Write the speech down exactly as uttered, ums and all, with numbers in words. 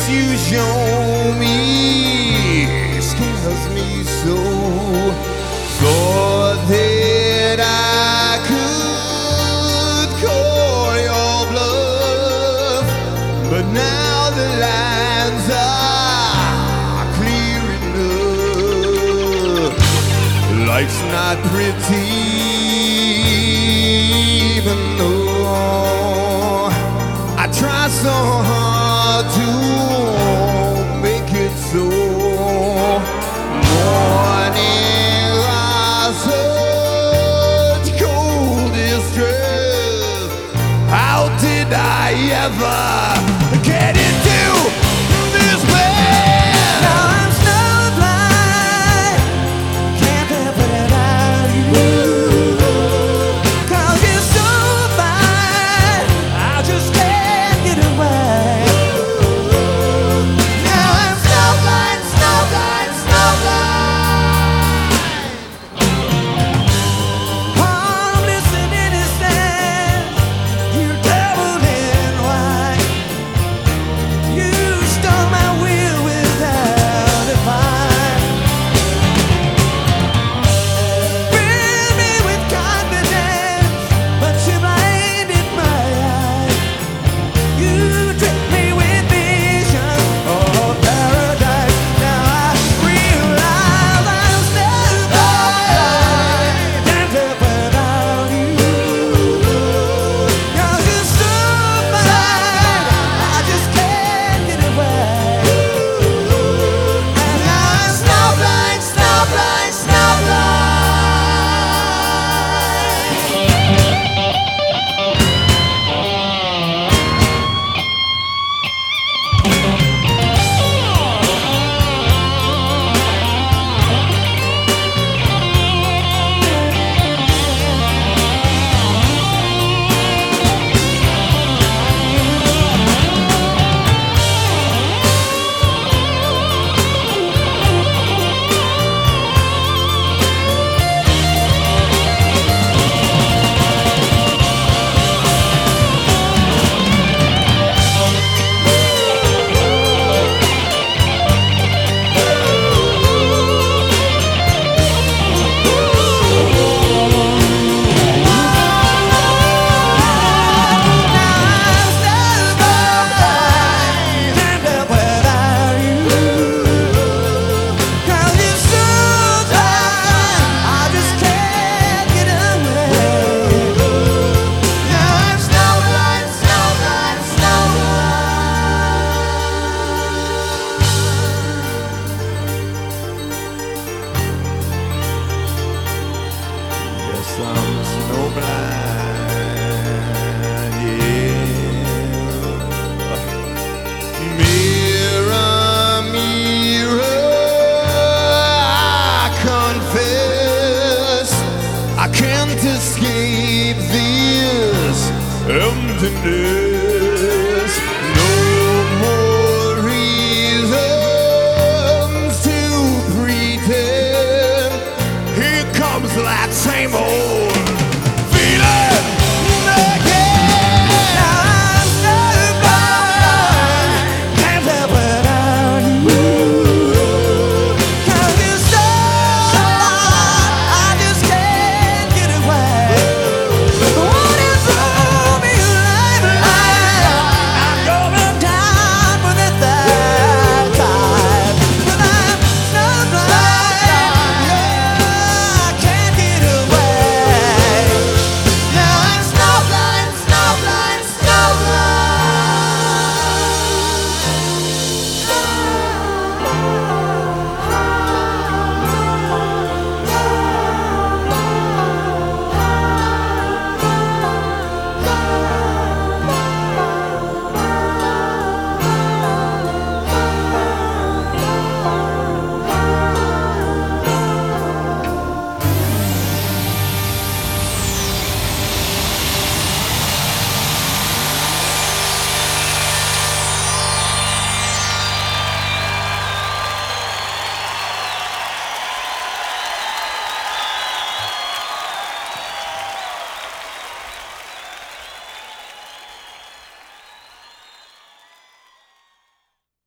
you show me scares me so. Thought that I could call your bluff, but now the lines are clear enough. Life's not pretty, even though I try so hard to make it so. Morning are such cold distress. How did I ever get into this bed? Now I'm snowblind, can't help it without you. 'Cause you're so fine, I just can't get away. Now I'm snowblind, snowblind, snowblind. Harmless and innocent, you're doubled in white. You stole my will without a fight. Fill me with confidence, but you blinded my eyes. You tricked me with vision of paradise. Now I realize I'm still blind. Can't live without you. 'Cause you're so fine, I just can't get away. And I'm snowblind, snowblind, snowblind. Yes, I'm snowblind, yeah. Mirror, mirror, I confess I can't escape this emptiness.